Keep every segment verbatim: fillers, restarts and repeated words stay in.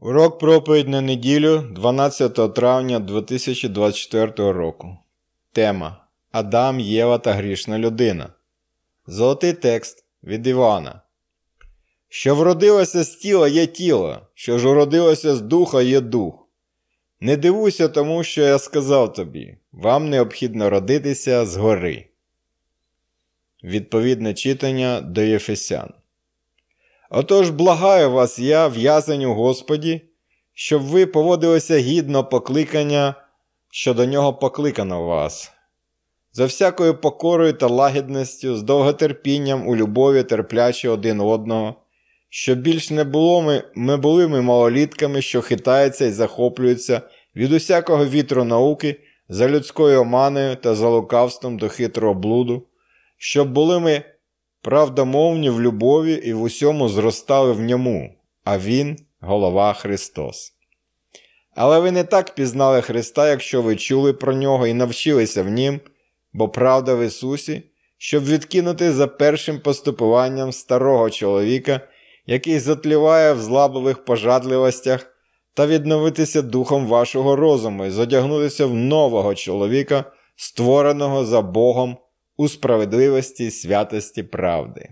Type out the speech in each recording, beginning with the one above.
Урок проповідь на неділю дванадцятого травня дві тисячі двадцять четвертого року. Тема Адам, Єва та грішна людина. Золотий текст від Івана. Що вродилося з тіла є тіло, що ж уродилося з духа є дух. Не дивуйся тому, що я сказав тобі, вам необхідно родитися згори. Відповідне читання до Єфесян. Отож, благаю вас я, в'язень у Господі, щоб ви поводилися гідно покликання, що до нього покликано вас. За всякою покорою та лагідністю, з довготерпінням у любові терплячи один одного, щоб більш не було ми, ми були ми малолітками, що хитаються і захоплюються від усякого вітру науки, за людською оманою та за лукавством до хитрого блуду, щоб були ми правдомовні в любові і в усьому зростали в ньому, а Він – голова Христос. Але ви не так пізнали Христа, якщо ви чули про Нього і навчилися в Нім, бо правда в Ісусі, щоб відкинути за першим поступуванням старого чоловіка, який затліває в злабливих пожадливостях, та відновитися духом вашого розуму і зодягнутися в нового чоловіка, створеного за Богом, у справедливості, святості, правди.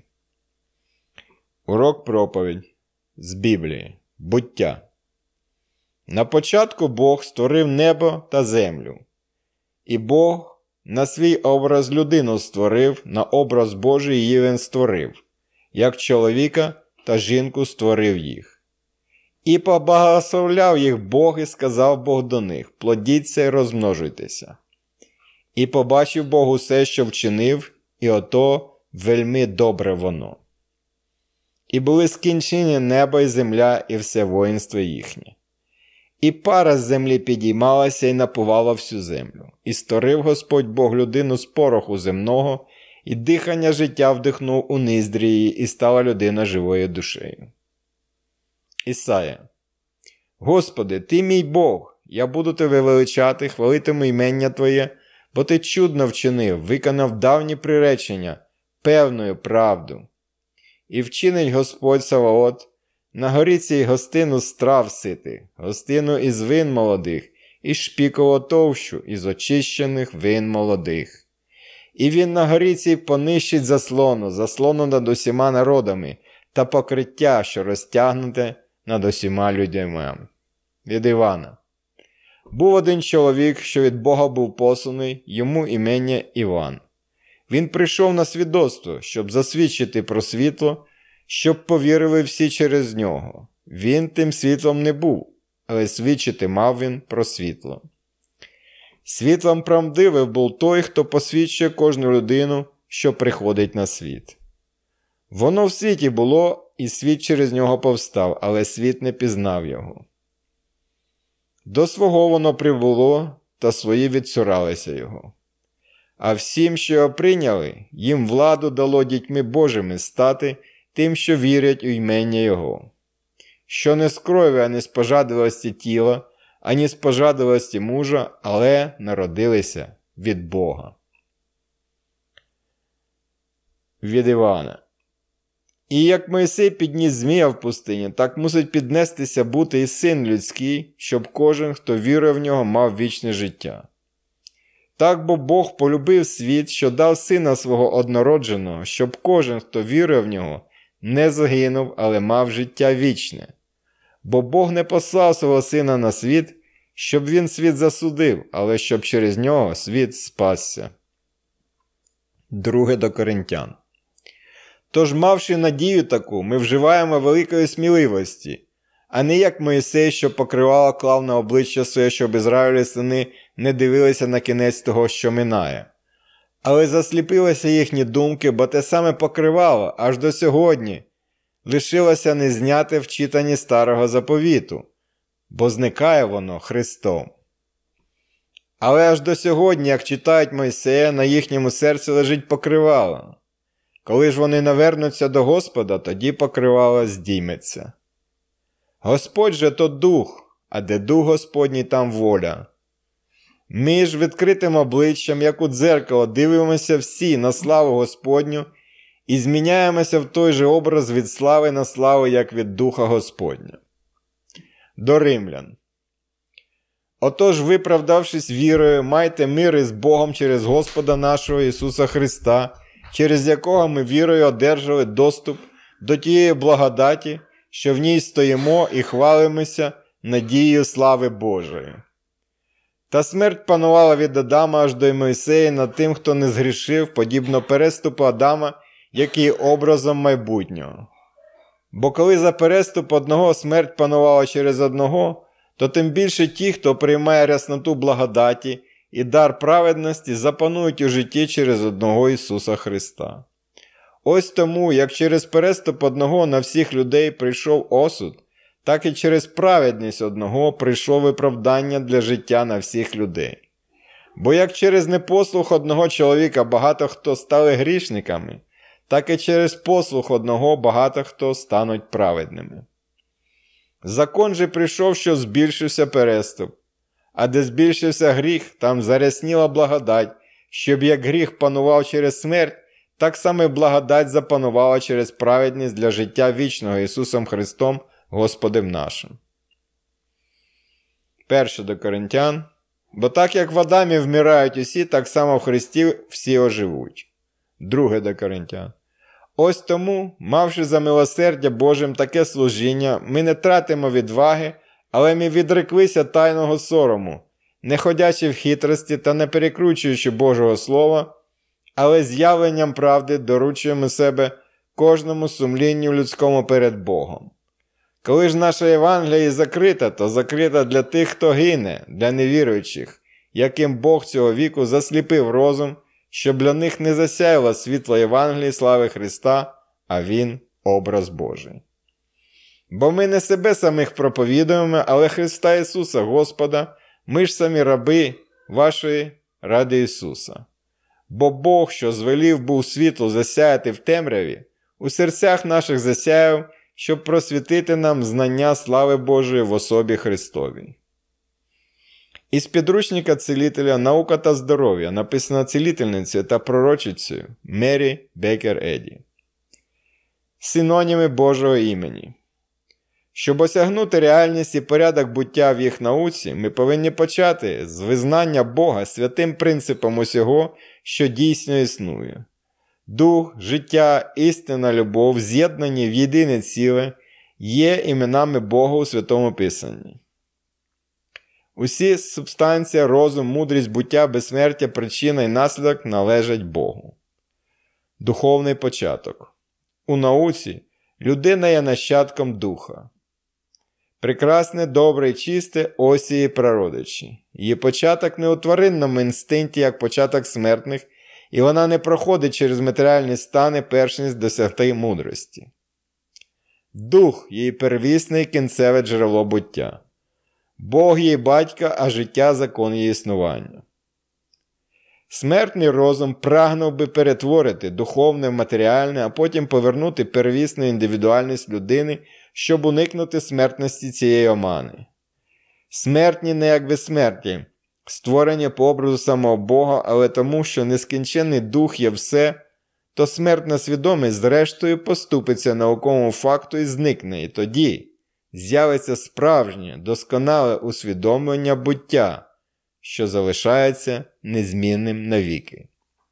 Урок проповідь з Біблії. Буття. На початку Бог створив небо та землю. І Бог на свій образ людину створив, на образ Божий її він створив, як чоловіка та жінку створив їх. І поблагословляв їх Бог і сказав Бог до них: плодіться і розмножуйтеся. І побачив Бог усе, що вчинив, і ото вельми добре воно. І були скінчені небо і земля, і все воїнство їхнє. І пара з землі підіймалася і напувала всю землю. І створив Господь Бог людину з пороху земного, і дихання життя вдихнув у ніздрі її, і стала людина живою душею. Ісая. Господи, Ти мій Бог, я буду Тебе величати, хвалитиму імення Твоє, бо Ти чудно вчинив, виконав давні приречення, певною правду. І вчинить Господь Саваот на горі цій гостину страв ситих, гостину із вин молодих, і шпіково товщу із очищених вин молодих. І він на горі цій понищить заслону, заслону над усіма народами, та покриття, що розтягнуте над усіма людьми. Від Івана. Був один чоловік, що від Бога був посланий, йому імення Іван. Він прийшов на свідоцтво, щоб засвідчити про світло, щоб повірили всі через нього. Він тим світлом не був, але свідчити мав він про світло. Світлом правдивим був той, хто посвідчує кожну людину, що приходить на світ. Воно в світі було, і світ через нього повстав, але світ не пізнав його. До свого воно прибуло, та свої відцуралися його. А всім, що його прийняли, їм владу дало дітьми Божими стати тим, що вірять у імення Його. Що не з крові, а не з пожадливості тіла, ані з пожадливості мужа, але народилися від Бога. Від Івана. І як Мойсей підніс змія в пустині, так мусить піднестися бути і син людський, щоб кожен, хто вірує в нього, мав вічне життя. Так бо Бог полюбив світ, що дав сина свого однородженого, щоб кожен, хто вірує в нього, не загинув, але мав життя вічне. Бо Бог не послав свого сина на світ, щоб він світ засудив, але щоб через нього світ спасся. Друге до Коринтян. Тож, мавши надію таку, ми вживаємо великої сміливості, а не як Мойсей, що покривало клав на обличчя своє, щоб Ізраїлі сини не дивилися на кінець того, що минає. Але засліпилися їхні думки, бо те саме покривало аж до сьогодні лишилося не зняте в читанні старого заповіту, бо зникає воно Христом. Але аж до сьогодні, як читають Мойсея, на їхньому серці лежить покривало. Коли ж вони навернуться до Господа, тоді покривало здійметься. Господь же то дух, а де дух Господній, там воля. Ми ж відкритим обличчям, як у дзеркало, дивимося всі на славу Господню і зміняємося в той же образ від слави на славу, як від Духа Господня. До римлян. Отож, виправдавшись вірою, майте мир із Богом через Господа нашого Ісуса Христа, через якого ми вірою одержали доступ до тієї благодаті, що в ній стоїмо і хвалимося надією слави Божої. Та смерть панувала від Адама аж до Мойсея над тим, хто не згрішив, подібно переступу Адама, який є образом майбутнього. Бо коли за переступ одного смерть панувала через одного, то тим більше ті, хто приймає рясноту благодаті і дар праведності, запанують у житті через одного Ісуса Христа. Ось тому, як через переступ одного на всіх людей прийшов осуд, так і через праведність одного прийшло виправдання для життя на всіх людей. Бо як через непослух одного чоловіка багато хто стали грішниками, так і через послух одного багато хто стануть праведними. Закон же прийшов, що збільшився переступ, а де збільшився гріх, там зарясніла благодать, щоб як гріх панував через смерть, так само і благодать запанувала через праведність для життя вічного Ісусом Христом, Господем нашим. Перше до Коринтян. Бо так як в Адамі вмирають усі, так само в Христі всі оживуть. Друге до Коринтян. Ось тому, мавши за милосердя Божим таке служіння, ми не тратимо відваги, але ми відреклися тайного сорому, не ходячи в хитрості та не перекручуючи Божого Слова, але з'явленням правди доручуємо себе кожному сумлінню людському перед Богом. Коли ж наша Євангелія закрита, то закрита для тих, хто гине, для невіруючих, яким Бог цього віку засліпив розум, щоб для них не засяяло світло Євангелії слави Христа, а Він – образ Божий. Бо ми не себе самих проповідуємо, але Христа Ісуса Господа, ми ж самі раби вашої ради Ісуса. Бо Бог, що звелів був світло засяяти в темряві, у серцях наших засяяв, щоб просвітити нам знання слави Божої в особі Христовій. Із підручника цілителя «Наука та здоров'я» написано цілительницею та пророчицею Мері Бекер Еді. Синоніми Божого імені. Щоб осягнути реальність і порядок буття в їх науці, ми повинні почати з визнання Бога святим принципом усього, що дійсно існує. Дух, життя, істина, любов, з'єднані в єдине ціле, є іменами Бога у Святому Писанні. Усі субстанція, розум, мудрість, буття, безсмертя, причина і наслідок належать Богу. Духовний початок. У науці людина є нащадком духа. Прекрасне, добре і чисте – ось її прародичі. Її початок не у тваринному інстинкті, як початок смертних, і вона не проходить через матеріальні стани, перш ніж досягти мудрості. Дух – її первісне і кінцеве джерело буття. Бог її батька, а життя – закон її існування. Смертний розум прагнув би перетворити духовне в матеріальне, а потім повернути первісну індивідуальність людини, щоб уникнути смертності цієї омани. Смертні не як безсмертні, створені по образу самого Бога, але тому, що нескінченний дух є все, то смертна свідомість зрештою поступиться науковому факту і зникне, і тоді з'явиться справжнє, досконале усвідомлення буття, що залишається незмінним навіки.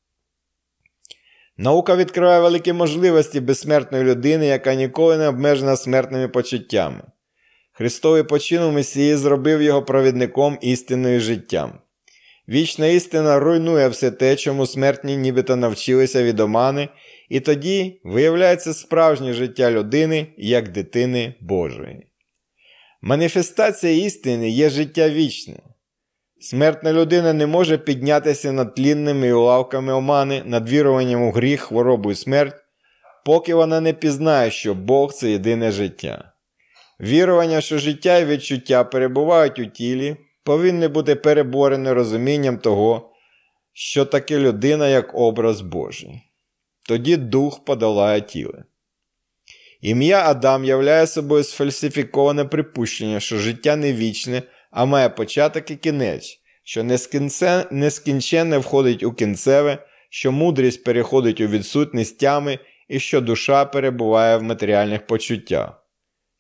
Наука відкриває великі можливості безсмертної людини, яка ніколи не обмежена смертними почуттями. Христовий почин Месії зробив його провідником істиною життям. Вічна істина руйнує все те, чому смертні нібито навчилися від омани, і тоді виявляється справжнє життя людини як дитини Божої. Маніфестація істини є життя вічне. Смертна людина не може піднятися над тлінними улавками омани, над віруванням у гріх, хворобу і смерть, поки вона не пізнає, що Бог – це єдине життя. Вірування, що життя і відчуття перебувають у тілі, повинні бути переборене розумінням того, що таке людина як образ Божий. Тоді дух подолає тіло. Ім'я Адам являє собою сфальсифіковане припущення, що життя не вічне, а має початок і кінець, що нескінченне входить у кінцеве, що мудрість переходить у відсутність тями і що душа перебуває в матеріальних почуттях,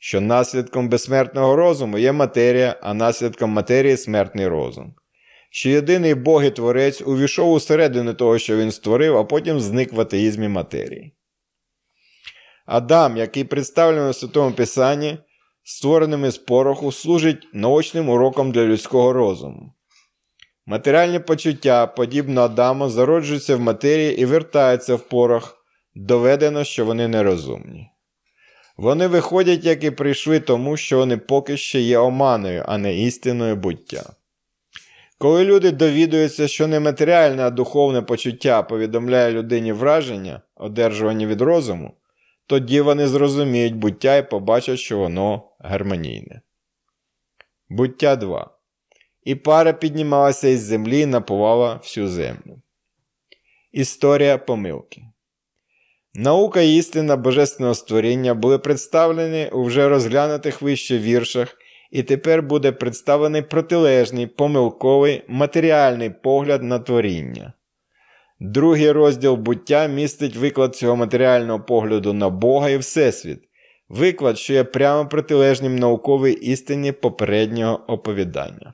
що наслідком безсмертного розуму є матерія, а наслідком матерії – смертний розум. Що єдиний Бог і Творець увійшов усередину того, що він створив, а потім зник в атеїзмі матерії. Адам, який представлений у Святому Писанні, створеним із пороху, служить наочним уроком для людського розуму. Матеріальні почуття, подібно Адаму, зароджуються в матерії і вертаються в порох, доведено, що вони нерозумні. Вони виходять, як і прийшли, тому що вони поки ще є оманою, а не істиною буття. Коли люди довідуються, що не матеріальне, а духовне почуття повідомляє людині враження, одержувані від розуму, тоді вони зрозуміють буття і побачать, що воно гармонійне. Буття два. І пара піднімалася із землі і напувала всю землю. Історія помилки. Наука і істина божественного створіння були представлені у вже розглянутих вище віршах, і тепер буде представлений протилежний, помилковий, матеріальний погляд на творіння. Другий розділ буття містить виклад цього матеріального погляду на Бога і Всесвіт, виклад, що є прямо протилежним науковій істині попереднього оповідання.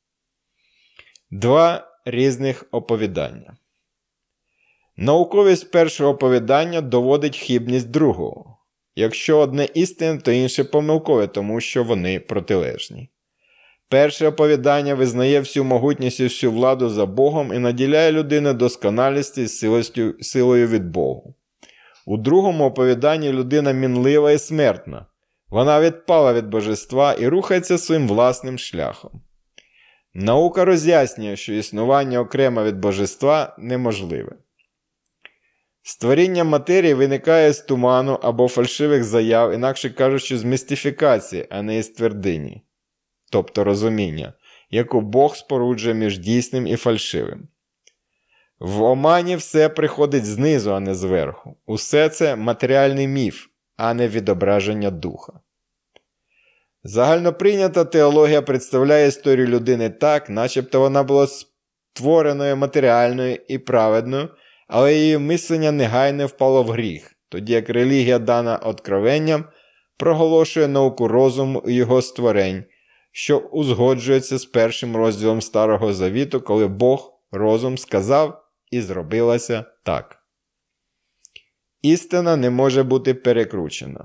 Два різних оповідання. Науковість першого оповідання доводить хибність другого. Якщо одне істинне, то інше помилкове, тому що вони протилежні. Перше оповідання визнає всю могутність і всю владу за Богом і наділяє людину досконалістю і силою від Богу. У другому оповіданні людина мінлива і смертна. Вона відпала від божества і рухається своїм власним шляхом. Наука роз'яснює, що існування окремо від божества неможливе. Створіння матерії виникає з туману або фальшивих заяв, інакше кажучи, з містифікації, а не із твердині, тобто розуміння, яку Бог споруджує між дійсним і фальшивим. В омані все приходить знизу, а не зверху. Усе це матеріальний міф, а не відображення духа. Загальноприйнята теологія представляє історію людини так, начебто вона була створеною матеріальною і праведною, але її мислення негайно впало в гріх, тоді як релігія, дана откровенням, проголошує науку розуму і його створень, що узгоджується з першим розділом Старого Завіту, коли Бог, розум, сказав і зробилося так. Істина не може бути перекручена.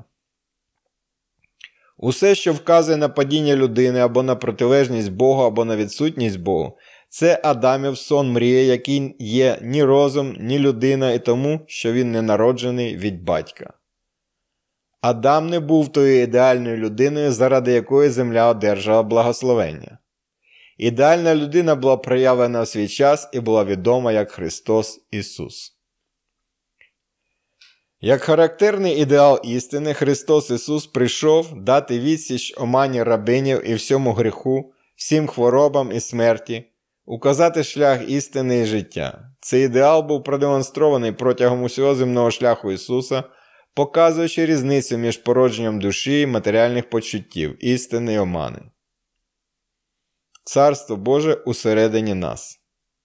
Усе, що вказує на падіння людини або на протилежність Богу, або на відсутність Богу, це Адамів сон мрія, який є ні розум, ні людина і тому, що він не народжений від батька. Адам не був тою ідеальною людиною, заради якої земля одержала благословення. Ідеальна людина була проявлена в свій час і була відома як Христос Ісус. Як характерний ідеал істини, Христос Ісус прийшов дати відсіч омані рабинів і всьому гріху, всім хворобам і смерті, указати шлях істини і життя. Цей ідеал був продемонстрований протягом усього земного шляху Ісуса, показуючи різницю між породженням душі і матеріальних почуттів, істини і омани. Царство Боже усередині нас.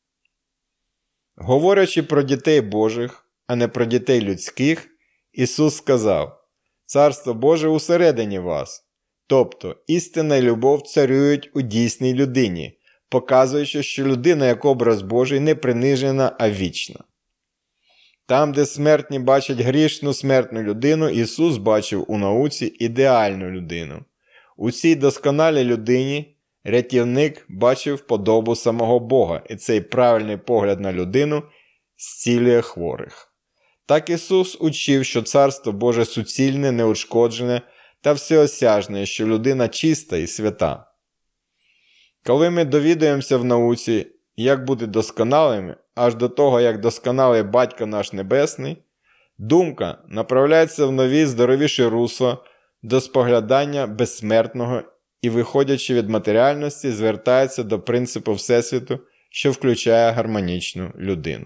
Говорячи про дітей Божих, а не про дітей людських, Ісус сказав: «Царство Боже усередині вас». Тобто, істина і любов царюють у дійсній людині, показуючи, що людина як образ Божий не принижена, а вічна. Там, де смертні бачать грішну смертну людину, Ісус бачив у науці ідеальну людину. У цій досконалій людині рятівник бачив подобу самого Бога, і цей правильний погляд на людину зцілює хворих. Так Ісус учив, що Царство Боже суцільне, неушкоджене та всеосяжне, що людина чиста і свята. Коли ми довідаємося в науці, як бути досконалими, аж до того, як досконалий Батько наш Небесний, думка направляється в нові здоровіші русла до споглядання безсмертного і, виходячи від матеріальності, звертається до принципу Всесвіту, що включає гармонічну людину.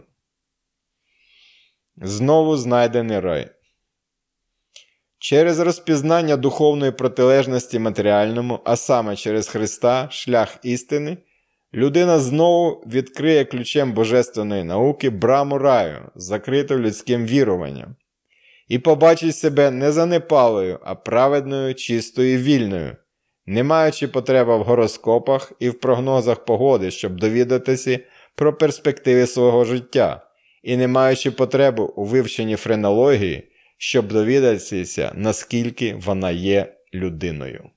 Знову знайдений рай. Через розпізнання духовної протилежності матеріальному, а саме через Христа, шлях істини, людина знову відкриє ключем божественної науки браму раю, закриту людським віруванням. і побачить себе не занепалою, а праведною, чистою і вільною, не маючи потреби в гороскопах і в прогнозах погоди, щоб довідатися про перспективи свого життя, і не маючи потреби у вивченні френології, щоб довідатися, наскільки вона є людиною.